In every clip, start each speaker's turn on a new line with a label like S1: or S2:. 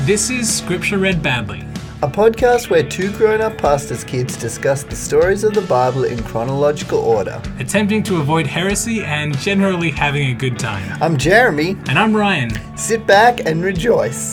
S1: This is Scripture Read Badly,
S2: a podcast where two grown-up pastors' kids discuss the stories of the Bible in chronological order.
S1: attempting to avoid heresy and generally having a good time.
S2: I'm Jeremy.
S1: And I'm Ryan.
S2: Sit back and rejoice.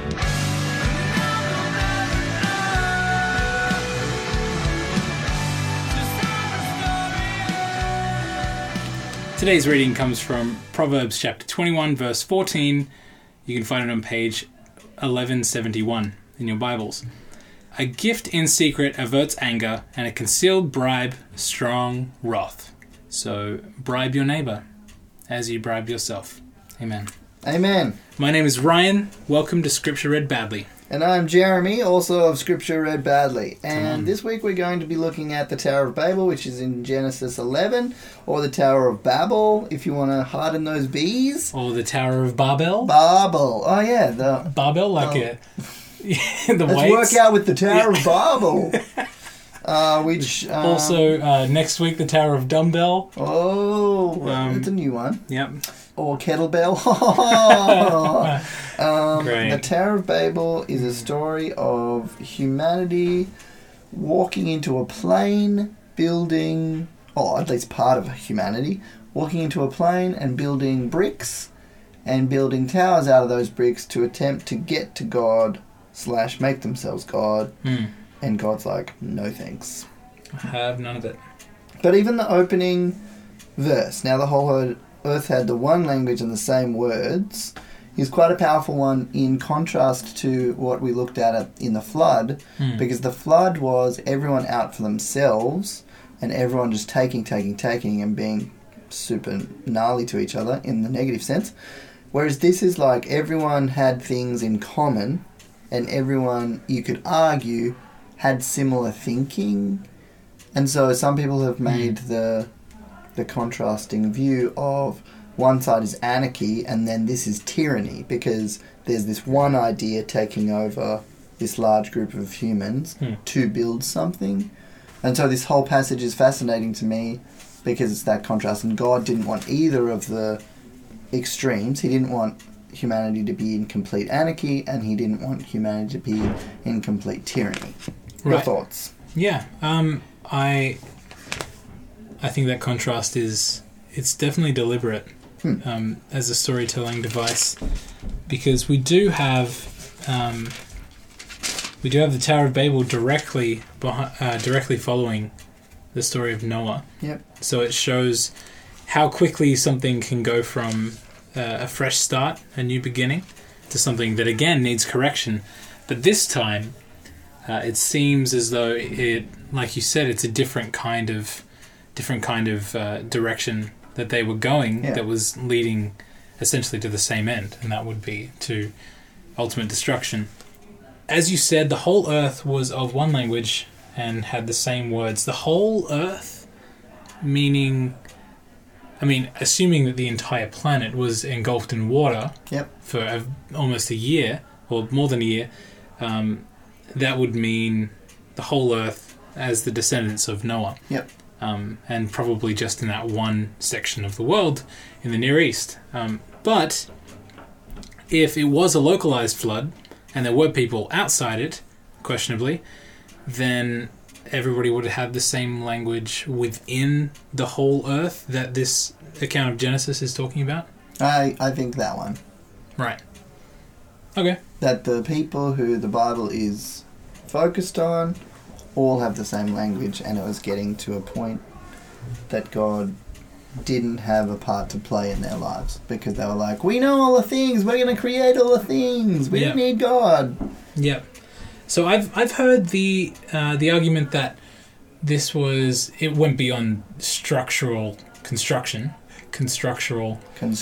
S1: Today's reading comes from Proverbs chapter 21, verse 14. You can find it on page 1171 in your Bibles. A gift in secret averts anger, and a concealed bribe strong wrath. So bribe your neighbor as you bribe yourself. Amen.
S2: Amen.
S1: My name is Ryan. Welcome to Scripture Read Badly.
S2: And I'm Jeremy, also of Scripture Read Badly. And this week we're going to be looking at the Tower of Babel, which is in Genesis 11, or the Tower of Babel, if you want to harden those B's.
S1: Or the Tower of Babel.
S2: Babel. Oh, yeah. The
S1: Babel, like the
S2: Let's
S1: weights.
S2: work out with the Tower of Babel. Which
S1: Also, next week, the Tower of Dumbbell.
S2: Oh, that's a new one.
S1: Yep.
S2: Or kettlebell.
S1: Great.
S2: The Tower of Babel is a story of humanity walking into a plane, building, or at least part of humanity, walking into a plane and building bricks and building towers out of those bricks to attempt to get to God / make themselves God. And God's like, no thanks.
S1: I have none of it.
S2: But even the opening verse, now the whole earth had the one language and the same words, is quite a powerful one in contrast to what we looked at in the flood, because the flood was everyone out for themselves and everyone just taking and being super gnarly to each other in the negative sense. Whereas this is like everyone had things in common and everyone, you could argue, had similar thinking. And so some people have made the contrasting view of one side is anarchy and then this is tyranny, because there's this one idea taking over this large group of humans to build something. And so this whole passage is fascinating to me because it's that contrast, and God didn't want either of the extremes. He didn't want humanity to be in complete anarchy, and he didn't want humanity to be in complete tyranny. Your thoughts?
S1: Yeah, I think that contrast it's definitely deliberate as a storytelling device, because we do have the Tower of Babel directly following the story of Noah.
S2: Yep.
S1: So it shows how quickly something can go from a fresh start, a new beginning, to something that again needs correction. But this time, it seems as though it, like you said, it's a different kind of direction that they were going, that was leading essentially to the same end, and that would be to ultimate destruction. As you said, the whole earth was of one language and had the same words. The whole earth, meaning, assuming that the entire planet was engulfed in water for almost a year, or more than a year, that would mean the whole earth as the descendants of Noah.
S2: Yep.
S1: And probably just in that one section of the world in the Near East. But if it was a localized flood, and there were people outside it, questionably, then everybody would have the same language within the whole earth that this account of Genesis is talking about?
S2: I think that one.
S1: Right. Okay.
S2: That the people who the Bible is focused on all have the same language, and it was getting to a point that God didn't have a part to play in their lives, because they were like, we know all the things, we're going to create all the things, we don't need God.
S1: Yep. So I've heard the argument that it went beyond structural construction. Construction.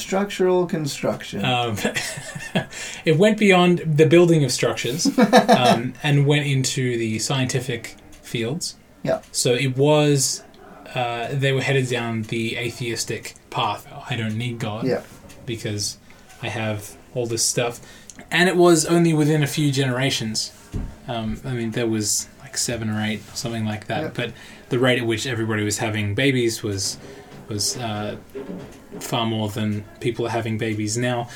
S1: It went beyond the building of structures and went into the scientific fields.
S2: Yeah.
S1: So it was, they were headed down the atheistic path. I don't need God because I have all this stuff. And it was only within a few generations. There was like 7 or 8, something like that. Yep. But the rate at which everybody was having babies was far more than people are having babies now.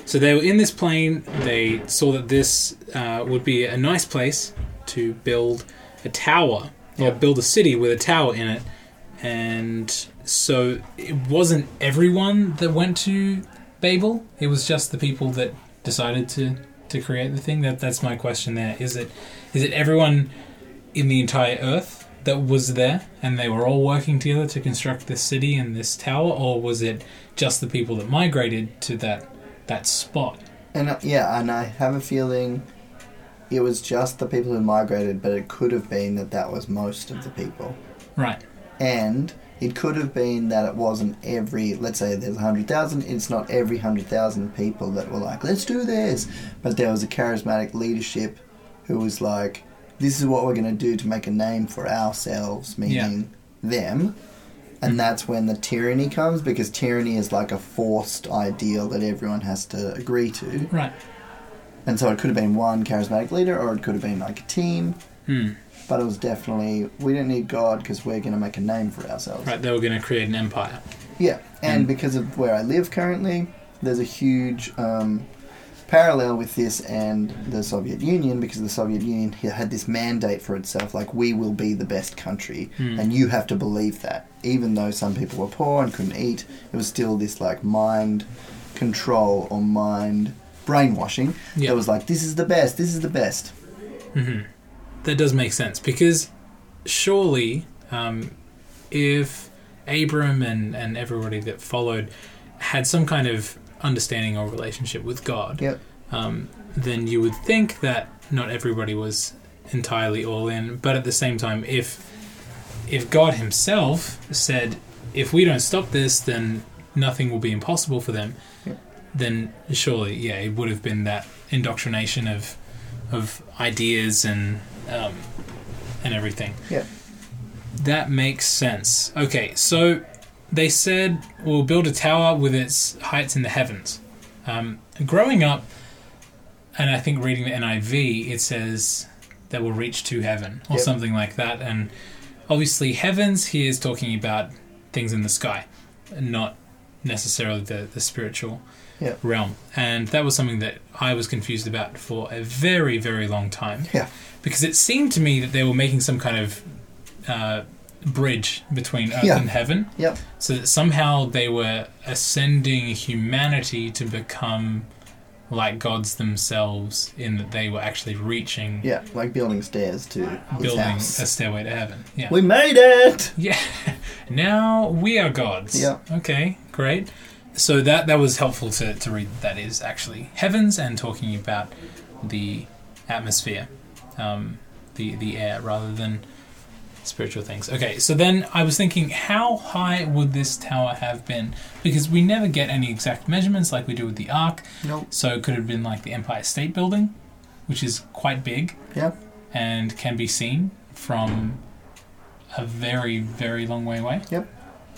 S1: So they were in this plane. They saw that this would be a nice place to build a tower, or build a city with a tower in it. And so it wasn't everyone that went to Babel. It was just the people that decided to create the thing. That's my question there. Is it everyone in the entire Earth that was there and they were all working together to construct this city and this tower, or was it just the people that migrated to that spot?
S2: And and I have a feeling it was just the people who migrated, but it could have been that was most of the people.
S1: Right.
S2: And it could have been that it wasn't let's say there's 100,000, it's not every 100,000 people that were like, let's do this. But there was a charismatic leadership who was like, this is what we're going to do to make a name for ourselves, meaning them. And that's when the tyranny comes, because tyranny is like a forced ideal that everyone has to agree to.
S1: Right.
S2: And so it could have been one charismatic leader, or it could have been like a team. But it was definitely, we don't need God because we're going to make a name for ourselves.
S1: Right, they were going to create an empire.
S2: Yeah, and because of where I live currently, there's a huge parallel with this and the Soviet Union, because the Soviet Union had this mandate for itself, like, we will be the best country, and you have to believe that. Even though some people were poor and couldn't eat, it was still this, like, mind control or mind brainwashing. That was like, this is the best, this is the best.
S1: Mm-hmm. That does make sense, because surely if Abram and everybody that followed had some kind of understanding or relationship with God, then you would think that not everybody was entirely all in. But at the same time, if God himself said, if we don't stop this, then nothing will be impossible for them, then surely, it would have been that indoctrination of ideas and everything. Yeah. That makes sense. Okay, so they said we'll build a tower with its heights in the heavens. Growing up, and I think reading the NIV, it says that we'll reach to heaven or something like that. And obviously heavens here is talking about things in the sky, not necessarily the spiritual realm. And that was something that I was confused about for a very, very long time. Yeah. Because it seemed to me that they were making some kind of bridge between earth and heaven. Yep. So that somehow they were ascending humanity to become like gods themselves, in that they were actually reaching... Yeah, like building stairs to his house. A stairway to heaven. Yeah. We made it! Yeah. Now we are gods. Yeah. Okay, great. So that was helpful to read. That is actually heavens and talking about the atmosphere, the air, rather than spiritual things. Okay, so then I was thinking, how high would this tower have been? Because we never get any exact measurements like we do with the Ark. Nope. So it could have been like the Empire State Building, which is quite big. Yeah. And can be seen from a very, very long way away. Yep.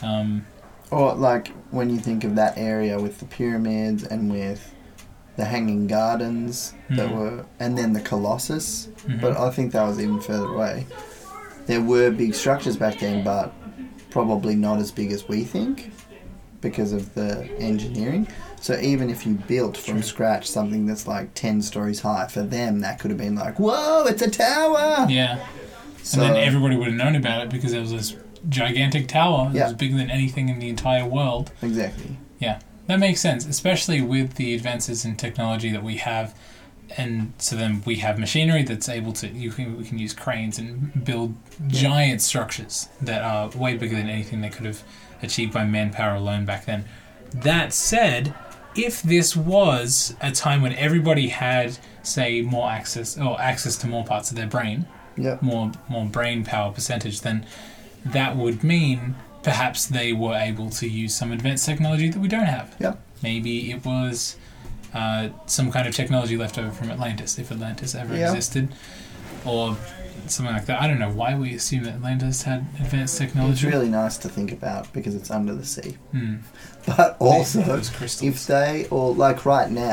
S1: Or like when you think of that area with the pyramids and with the Hanging Gardens that were, and then the Colossus, but I think that was even further away. There were big structures back then, but probably not as big as we think because of the engineering. So even if you built from scratch something that's like 10 stories high, for them that could have been like, whoa, it's a tower! Yeah. So, and then everybody would have known about it because there was this gigantic tower that was bigger than anything in the entire world. Exactly. Yeah, that makes sense, especially with the advances in technology that we have. And so then we have machinery that's able to... we can use cranes and build giant structures that are way bigger than anything they could have achieved by manpower alone back then. That said, if this was a time when everybody had, say, more access to more parts of their brain, more brain power percentage, then that would mean perhaps they were able to use some advanced technology that we don't have. Yep. Maybe it was... some kind of technology left over from Atlantis, if Atlantis ever existed, or something like that. I don't know why we assume that Atlantis had advanced technology. It's really nice to think about because it's under the sea. But also, if they, or like right now,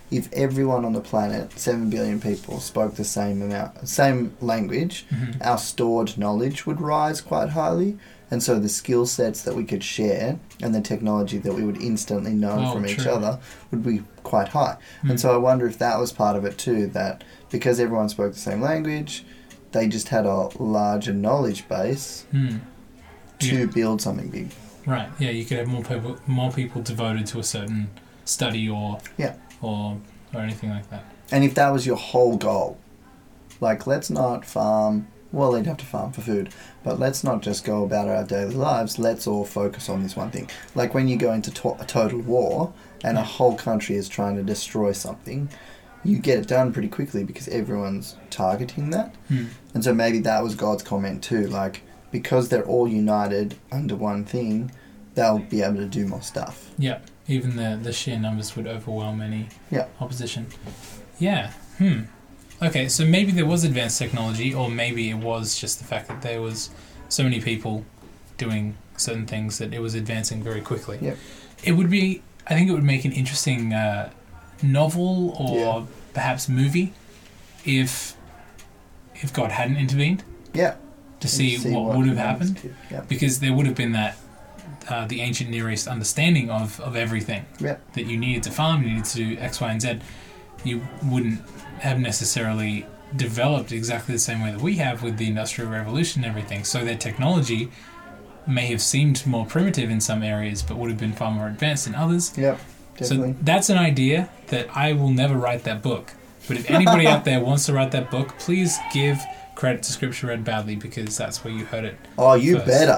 S2: if everyone on the planet, 7 billion people, spoke the same language, our stored knowledge would rise quite highly. And so the skill sets that we could share and the technology that we would instantly know from each other would be quite high. And so I wonder if that was part of it too, that because everyone spoke the same language, they just had a larger knowledge base to build something big.
S1: Right, yeah, you could have more people devoted to a certain study or anything like that.
S2: And if that was your whole goal, like, let's not farm... Well, they'd have to farm for food, but let's not just go about our daily lives. Let's all focus on this one thing. Like when you go into a total war and a whole country is trying to destroy something, you get it done pretty quickly because everyone's targeting that. And so maybe that was God's comment too. Like, because they're all united under one thing, they'll be able to do more stuff.
S1: Yeah, even the sheer numbers would overwhelm any opposition. Yeah, Okay, so maybe there was advanced technology, or maybe it was just the fact that there was so many people doing certain things that it was advancing very quickly.
S2: Yep.
S1: It would be, I think it would make an interesting novel or perhaps movie if God hadn't intervened.
S2: Yeah.
S1: To see what would have happened. Because there would have been that, the ancient Near East understanding of everything.
S2: Yep.
S1: That you needed to farm, you needed to do X, Y, and Z. You wouldn't have necessarily developed exactly the same way that we have with the Industrial Revolution and everything. So their technology may have seemed more primitive in some areas, but would have been far more advanced in others.
S2: Yep, definitely.
S1: So that's an idea that I will never write that book. But if anybody out there wants to write that book, please give credit to Scripture Read Badly, because that's where you heard it.
S2: Oh, you
S1: first.
S2: better.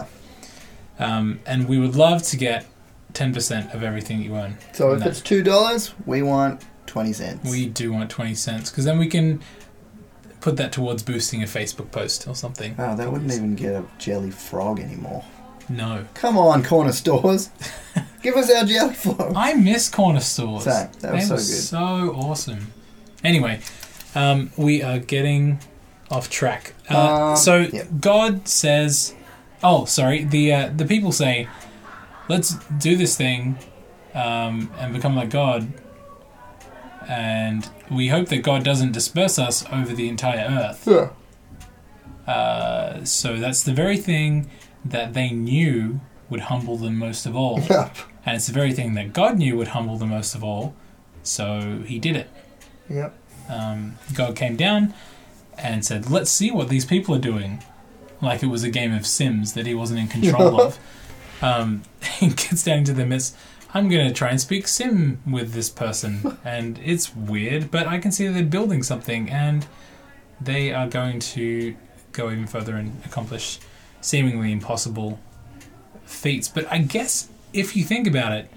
S1: And we would love to get 10% of everything you earn.
S2: So if it's $2, we want 20 cents.
S1: We do want 20 cents, because then we can put that towards boosting a Facebook post or something.
S2: Oh, they wouldn't even get a jelly frog anymore.
S1: No.
S2: Come on, corner stores. Give us our jelly frog.
S1: I miss corner stores.
S2: Same. They were so good.
S1: So awesome. Anyway, we are getting off track. God says... Oh, sorry. The people say, let's do this thing and become like God. And we hope that God doesn't disperse us over the entire earth.
S2: Yeah.
S1: So that's the very thing that they knew would humble them most of all.
S2: Yep.
S1: And it's the very thing that God knew would humble them most of all. So he did it.
S2: Yep.
S1: God came down and said, let's see what these people are doing. Like it was a game of Sims that he wasn't in control of. He gets down into the midst. I'm going to try and speak Sim with this person. And it's weird, but I can see that they're building something. And they are going to go even further and accomplish seemingly impossible feats. But I guess if you think about it,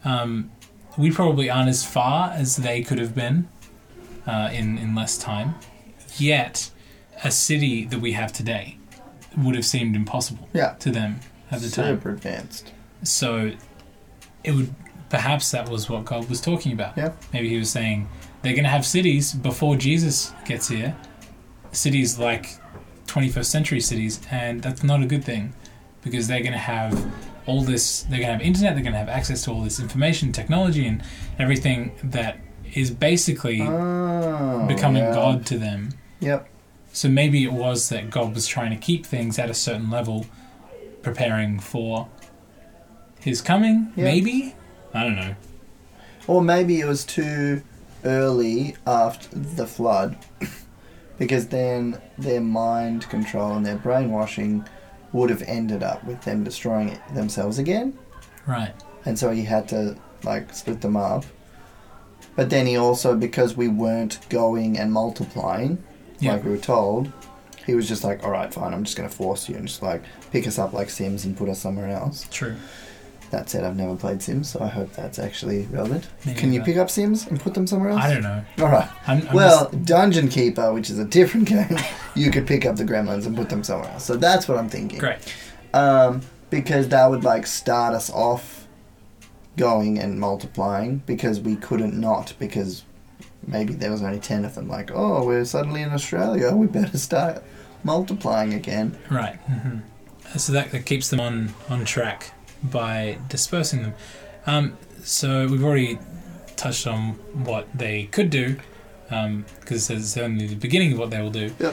S1: we probably aren't as far as they could have been in less time. Yet, a city that we have today would have seemed impossible to them at the time.
S2: Super advanced.
S1: So, it would perhaps that was what God was talking about.
S2: Yeah.
S1: Maybe he was saying they're going to have cities before Jesus gets here, cities like 21st century cities, and that's not a good thing because they're going to have all this. They're going to have internet. They're going to have access to all this information, technology, and everything that is basically becoming God to them.
S2: Yep.
S1: So maybe it was that God was trying to keep things at a certain level, preparing for his coming, maybe? I don't know.
S2: Or maybe it was too early after the flood, because then their mind control and their brainwashing would have ended up with them destroying themselves again.
S1: Right.
S2: And so he had to, split them up. But then he also, because we weren't going and multiplying, like we were told, he was just like, alright, fine, I'm just going to force you and just, pick us up like Sims and put us somewhere else.
S1: True.
S2: That said, I've never played Sims, so I hope that's actually relevant.
S1: Maybe
S2: Can you pick up Sims and put them somewhere else?
S1: I don't know.
S2: Alright.
S1: Well,
S2: Dungeon Keeper, which is a different game, you could pick up the gremlins and put them somewhere else. So that's what I'm thinking.
S1: Great.
S2: Because that would, start us off going and multiplying, because we couldn't not, because maybe there was only 10 of them. We're suddenly in Australia, we better start multiplying again.
S1: Right. Mm-hmm. So that keeps them on track by dispersing them. So we've already touched on what they could do, because it says it's only the beginning of what they will do.
S2: Yep.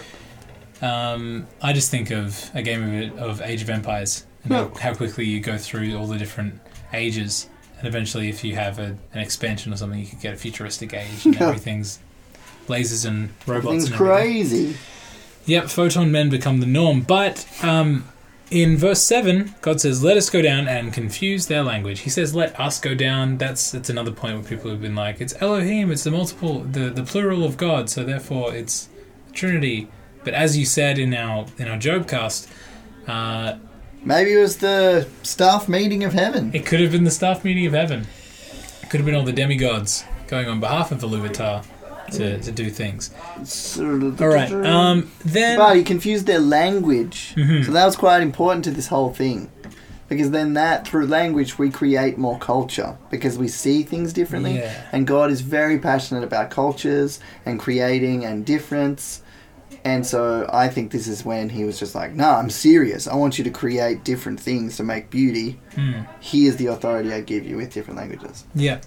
S1: I just think of a game of Age of Empires, and how quickly you go through all the different ages, and eventually if you have an expansion or something, you could get a futuristic age, and everything's lasers and robots.
S2: Everything's crazy.
S1: Yep, photon men become the norm. But in verse 7, God says, let us go down and confuse their language. He says, let us go down. That's another point where people have been like, it's Elohim, it's the plural of God, so therefore it's Trinity. But as you said in our Jobcast,
S2: maybe it was the staff meeting of heaven.
S1: It could have been the staff meeting of heaven. It could have been all the demigods going on behalf of Iluvatar to do things. All right. Then,
S2: but he confused their language, so that was quite important to this whole thing, because then through language we create more culture because we see things differently, and God is very passionate about cultures and creating and difference. And so I think this is when he was just like, nah, I'm serious. I want you to create different things to make beauty. Here's the authority I give you with different languages.
S1: Yeah,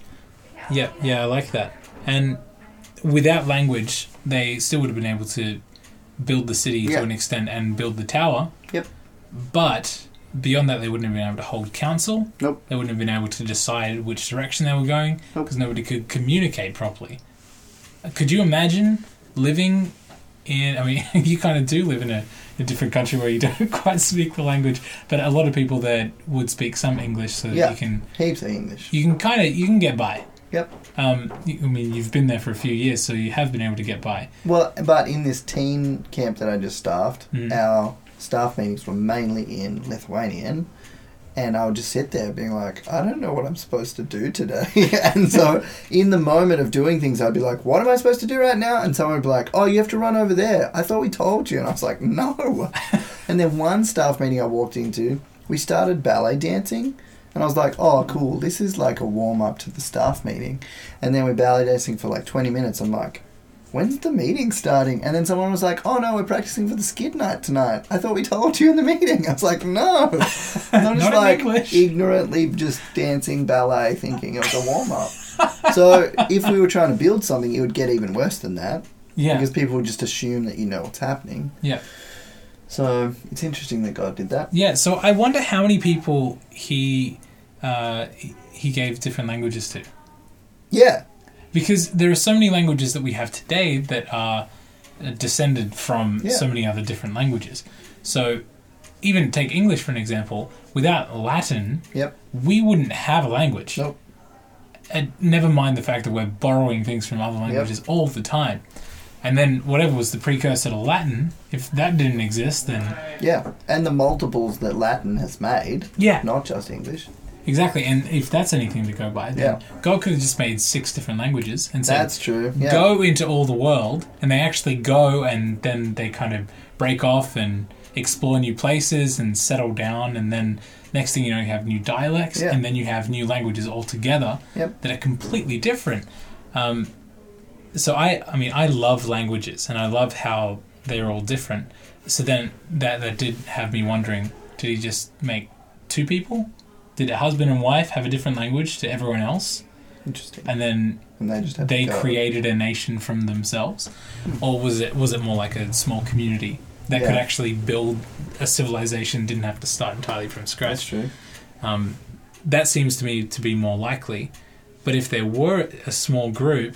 S1: I like that. And without language, they still would have been able to build the city to an extent and build the tower.
S2: Yep.
S1: But beyond that, they wouldn't have been able to hold council.
S2: Nope.
S1: They wouldn't have been able to decide which direction they were going because nobody could communicate properly. Could you imagine living in... I mean, you kind of do live in a different country where you don't quite speak the language, but a lot of people there would speak some English so that you can...
S2: heaps of English.
S1: You can get by.
S2: Yep.
S1: I mean, you've been there for a few years, so you have been able to get by.
S2: Well, but in this teen camp that I just staffed, our staff meetings were mainly in Lithuanian, and I would just sit there being like, I don't know what I'm supposed to do today. And so in the moment of doing things, I'd be like, what am I supposed to do right now? And someone would be like, oh, you have to run over there. I thought we told you. And I was like, no. And then one staff meeting I walked into, we started ballet dancing. And I was like, oh, cool, this is like a warm-up to the staff meeting. And then we're ballet dancing for like 20 minutes. I'm like, when's the meeting starting? And then someone was like, oh, no, we're practicing for the skid night tonight. I thought we told you in the meeting. I was like, no. And I'm just like ignorantly just dancing ballet thinking it was a warm-up. So if we were trying to build something, it would get even worse than that. Yeah. Because people would just assume that you know what's happening.
S1: Yeah.
S2: So it's interesting that God did that.
S1: Yeah, so I wonder how many people he gave different languages to.
S2: Yeah.
S1: Because there are so many languages that we have today that are descended from so many other different languages. So even take English for an example. Without Latin, we wouldn't have a language.
S2: Nope.
S1: And never mind the fact that we're borrowing things from other languages all the time. And then whatever was the precursor to Latin, if that didn't exist, then...
S2: Yeah, and the multiples that Latin has made.
S1: Yeah.
S2: Not just English.
S1: Exactly, and if that's anything to go by, then God could have just made 6 different languages and said,
S2: that's true. Yeah.
S1: Go into all the world, and they actually go, and then they kind of break off and explore new places and settle down, and then next thing you know, you have new dialects, and then you have new languages altogether that are completely different. So I mean, I love languages, and I love how they're all different. So then that did have me wondering, did he just make 2 people? Did a husband and wife have a different language to everyone else?
S2: Interesting.
S1: And then they created a nation from themselves? Or was it more like a small community that could actually build a civilization, didn't have to start entirely from scratch?
S2: That's true.
S1: That seems to me to be more likely. But if there were a small group,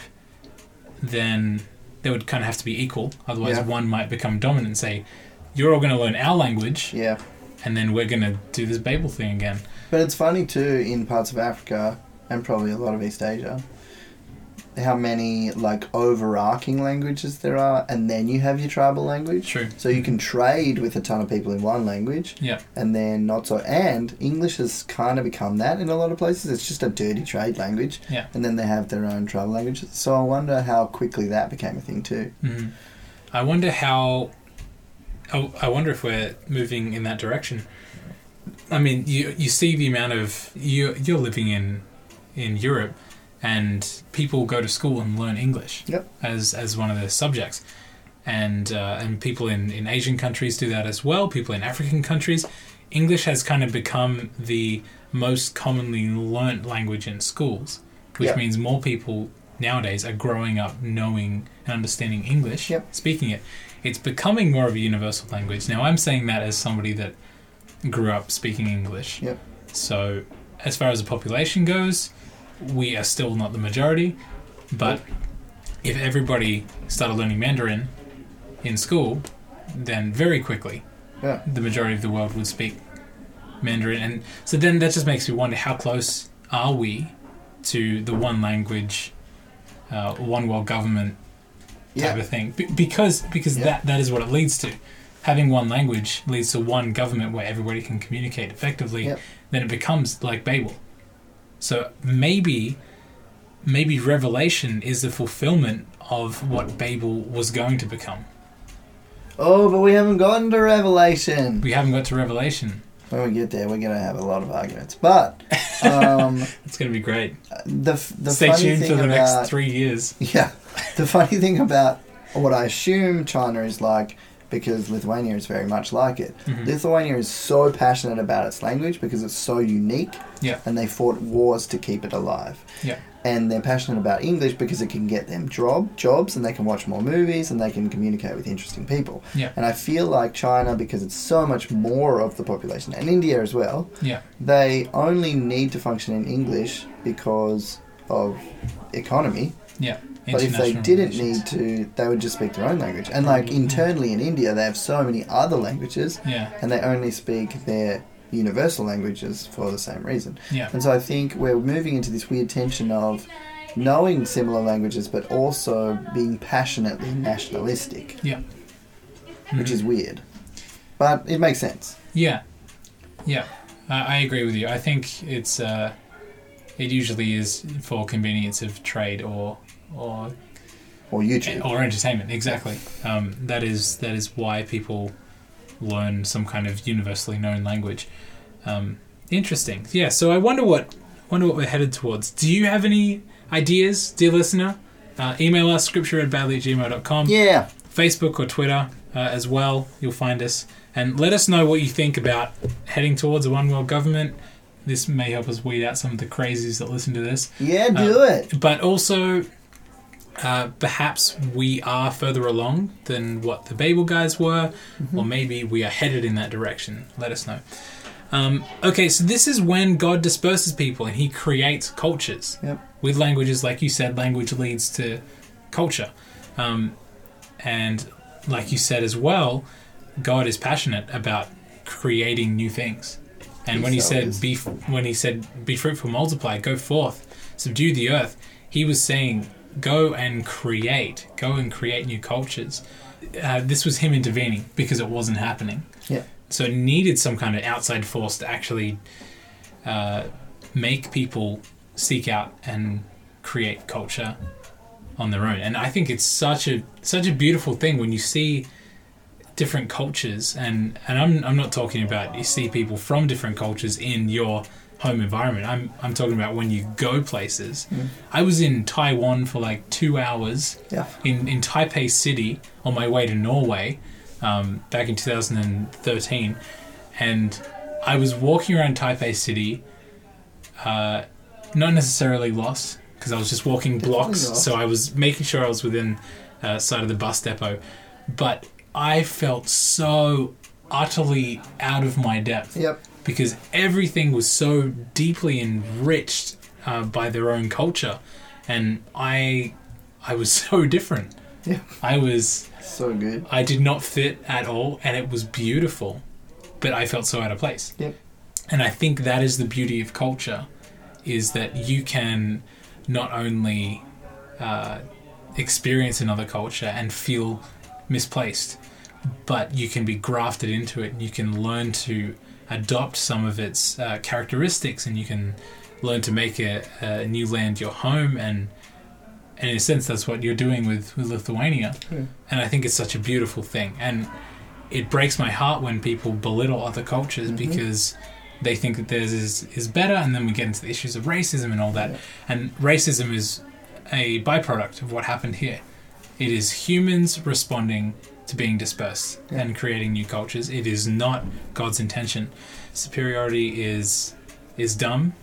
S1: then they would kind of have to be equal. Otherwise, one might become dominant and say, you're all going to learn our language, and then we're going to do this Babel thing again.
S2: But it's funny, too, in parts of Africa, and probably a lot of East Asia, how many, like, overarching languages there are, and then you have your tribal language.
S1: True.
S2: So you can trade with a ton of people in one language, and then not so. And English has kind of become that in a lot of places. It's just a dirty trade language, and then they have their own tribal languages. So I wonder how quickly that became a thing, too.
S1: Mm-hmm. I wonder if we're moving in that direction. I mean, you see the amount of... You're living in Europe, and people go to school and learn English as one of their subjects. And people in Asian countries do that as well, people in African countries. English has kind of become the most commonly learnt language in schools, which means more people nowadays are growing up knowing and understanding English, speaking it. It's becoming more of a universal language. Now, I'm saying that as somebody that grew up speaking English. So, as far as the population goes, we are still not the majority, but if everybody started learning Mandarin in school, then very quickly the majority of the world would speak Mandarin. And so then that just makes me wonder, how close are we to the one language, one world government type of thing? Because that is what it leads to. Having one language leads to one government where everybody can communicate effectively. Then it becomes like Babel. So maybe Revelation is the fulfillment of what Babel was going to become.
S2: Oh, but we haven't gotten to Revelation.
S1: We haven't got to Revelation.
S2: When we get there, we're going to have a lot of arguments. But
S1: it's going to be great. Stay tuned for the next 3 years.
S2: Yeah. The funny thing about what I assume China is like, because Lithuania is very much like it. Lithuania is so passionate about its language because it's so unique. And they fought wars to keep it alive. And they're passionate about English because it can get them jobs, and they can watch more movies, and they can communicate with interesting people. And I feel like China, because it's so much more of the population, and India as well, they only need to function in English because of economy. But if they didn't need to, they would just speak their own language. And like internally in India, they have so many other languages, and they only speak their universal languages for the same reason. And so I think we're moving into this weird tension of knowing similar languages, but also being passionately nationalistic. Which is weird. But it makes sense.
S1: I agree with you. I think it's it usually is for convenience of trade or
S2: YouTube
S1: or entertainment. Exactly. That is why people learn some kind of universally known language. Interesting. Yeah. So I wonder what we're headed towards. Do you have any ideas, dear listener? Email us scripture@badly@gmail.com. Facebook or Twitter as well. You'll find us, and let us know what you think about heading towards a one world government. This may help us weed out some of the crazies that listen to this.
S2: Do it.
S1: But also, perhaps we are further along than what the Babel guys were, or maybe we are headed in that direction. Let us know. Okay, so this is when God disperses people and he creates cultures. With languages, like you said, language leads to culture. And like you said as well, God is passionate about creating new things. And when he said, be fruitful, multiply, go forth, subdue the earth, he was saying, go and create new cultures. This was him intervening because it wasn't happening. So it needed some kind of outside force to actually make people seek out and create culture on their own. And I think it's such a beautiful thing when you see different cultures, and I'm not talking about you see people from different cultures in your home environment. I'm talking about when you go places. I was in Taiwan for like 2 hours in Taipei City on my way to Norway back in 2013, and I was walking around Taipei City, not necessarily lost because I was just walking blocks, so I was making sure I was within sight of the bus depot, but I felt so utterly out of my depth. Because everything was so deeply enriched by their own culture, and I was so different. I was
S2: so good.
S1: I did not fit at all, and it was beautiful, but I felt so out of place. And I think that is the beauty of culture, is that you can not only experience another culture and feel misplaced, but you can be grafted into it, and you can learn to adopt some of its characteristics, and you can learn to make a new land your home, and in a sense that's what you're doing with Lithuania. And I think it's such a beautiful thing, and it breaks my heart when people belittle other cultures because they think that theirs is better, and then we get into the issues of racism and all that. And racism is a byproduct of what happened here. It is humans responding to being dispersed and creating new cultures. It is not God's intention. Superiority is dumb,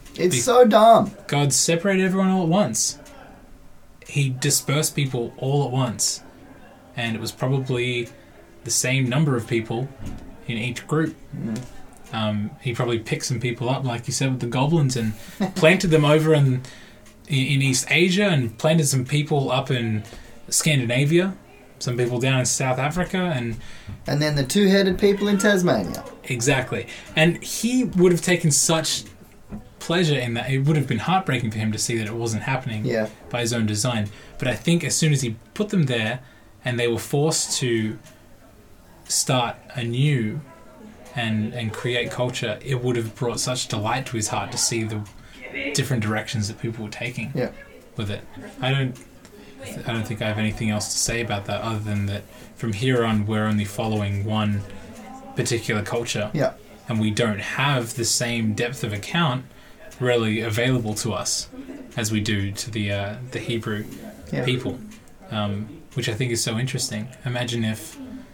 S2: It's so dumb.
S1: God separated everyone all at once. He dispersed people all at once. And it was probably the same number of people in each group. He probably picked some people up, like you said, with the goblins, and planted them over in East Asia, and planted some people up in Scandinavia, some people down in South Africa, and
S2: then the two-headed people in Tasmania.
S1: Exactly. And he would have taken such pleasure in that. It would have been heartbreaking for him to see that it wasn't happening by his own design. But I think as soon as he put them there and they were forced to start anew and create culture, it would have brought such delight to his heart to see the different directions that people were taking with it. I don't think I have anything else to say about that other than that from here on we're only following one particular culture.
S2: Yeah.
S1: And we don't have the same depth of account really available to us as we do to the Hebrew people, which I think is so interesting. Imagine if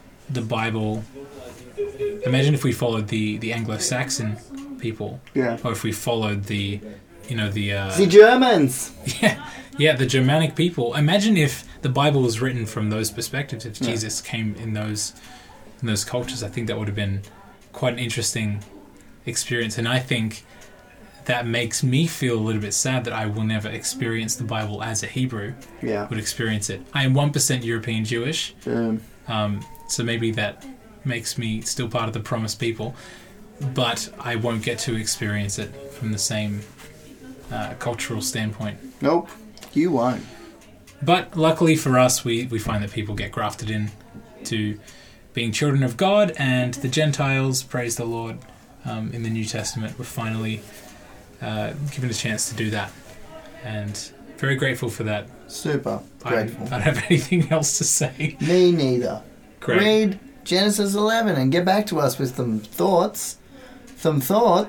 S1: we followed the Anglo-Saxon people, or if we followed the
S2: Germans.
S1: The Germanic people. Imagine if the Bible was written from those perspectives. If Jesus came in those cultures, I think that would have been quite an interesting experience. And I think that makes me feel a little bit sad that I will never experience the Bible as a Hebrew would experience it. I am 1% European Jewish, so maybe that makes me still part of the promised people, but I won't get to experience it from the same cultural standpoint.
S2: Nope, you won't.
S1: But luckily for us, we find that people get grafted in to being children of God, and the Gentiles, praise the Lord, in the New Testament, were finally given a chance to do that. And very grateful for that.
S2: Super grateful.
S1: I don't have anything else to say.
S2: Me neither.
S1: Great.
S2: Read Genesis 11 and get back to us with some thoughts on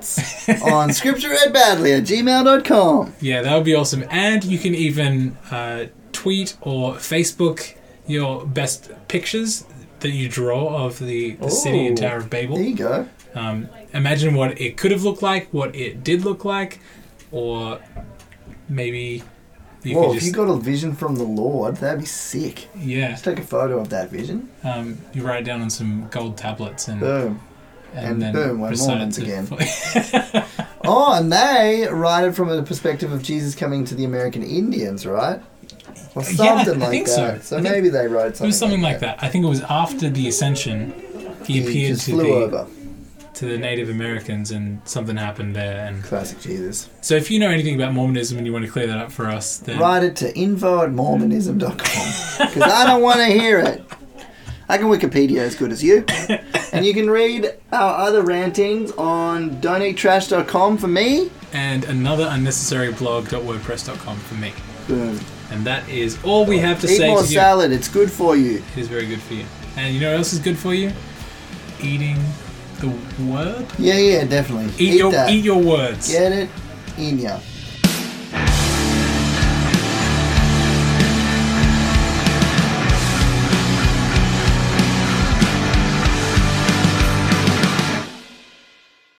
S2: scripturereadbadly@gmail.com.
S1: Yeah, that would be awesome. And you can even tweet or Facebook your best pictures that you draw of the city and Tower of Babel.
S2: There you go.
S1: Imagine what it could have looked like, what it did look like, or maybe
S2: if you got a vision from the Lord, that'd be sick.
S1: Yeah.
S2: Just take a photo of that vision.
S1: You write it down on some gold tablets and
S2: boom.
S1: And then
S2: boom, we're Mormons again.
S1: and
S2: they write it from the perspective of Jesus coming to the American Indians, right? Or something
S1: I think
S2: that. So maybe they wrote something.
S1: It was something like that. I think it was after the Ascension. He appeared to the Native Americans, and something happened there. And
S2: classic Jesus.
S1: So if you know anything about Mormonism and you want to clear that up for us, then
S2: write it to info@mormonism.com because I don't want to hear it. I can Wikipedia as good as you. And you can read our other rantings on don'teattrash.com for me.
S1: And another unnecessaryblog.wordpress.com for me.
S2: Boom.
S1: And that is all we have to say to you.
S2: Eat more salad. It's good for you.
S1: It is very good for you. And you know what else is good for you? Eating the word?
S2: Yeah, definitely.
S1: Eat your words.
S2: Get it in ya.